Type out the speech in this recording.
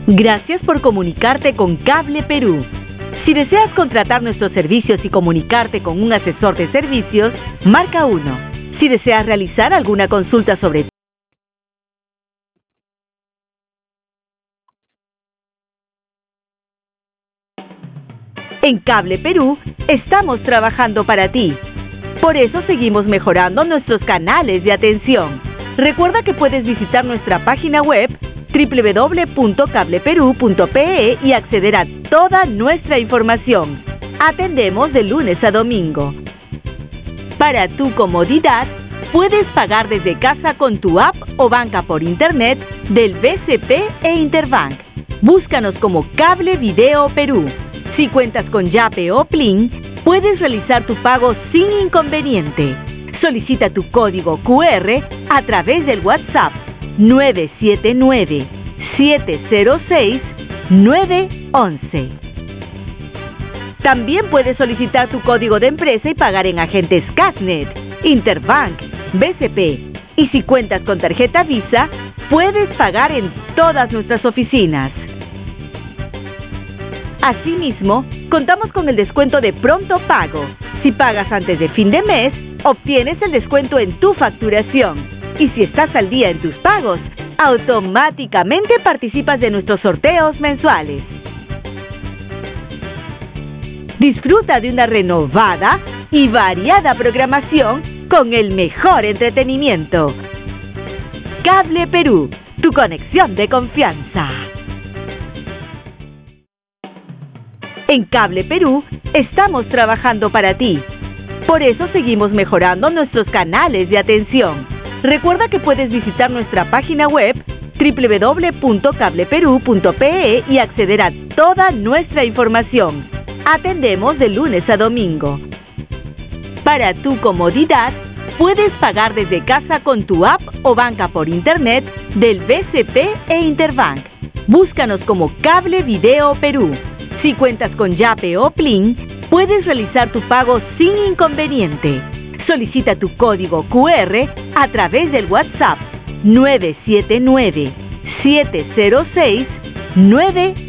Gracias por comunicarte con Cable Perú. Si deseas contratar nuestros servicios y comunicarte con un asesor de servicios, marca 1. Si deseas realizar alguna consulta sobre En Cable Perú, estamos trabajando para ti. Por eso seguimos mejorando nuestros canales de atención. Recuerda que puedes visitar nuestra página web www.cableperu.pe y acceder a toda nuestra información. Atendemos de lunes a domingo. Para tu comodidad, puedes pagar desde casa con tu app o banca por internet del BCP e Interbank. Búscanos como Cable Video Perú. Si cuentas con Yape o Plin, puedes realizar tu pago sin inconveniente. Solicita tu código QR a través del WhatsApp 979-706-911. También puedes solicitar tu código de empresa y pagar en agentes Casnet, Interbank, BCP. Y si cuentas con tarjeta Visa, puedes pagar en todas nuestras oficinas. Asimismo, contamos con el descuento de pronto pago. Si pagas antes de fin de mes, obtienes el descuento en tu facturación. Y si estás al día en tus pagos, automáticamente participas de nuestros sorteos mensuales. Disfruta de una renovada y variada programación con el mejor entretenimiento. Cable Perú, tu conexión de confianza. En Cable Perú, estamos trabajando para ti. Por eso seguimos mejorando nuestros canales de atención. Recuerda que puedes visitar nuestra página web www.cableperu.pe y acceder a toda nuestra información. Atendemos de lunes a domingo. Para tu comodidad, puedes pagar desde casa con tu app o banca por internet del BCP e Interbank. Búscanos como Cable Video Perú. Si cuentas con Yape o Plin, puedes realizar tu pago sin inconveniente. Solicita tu código QR a través del WhatsApp 979-706-911.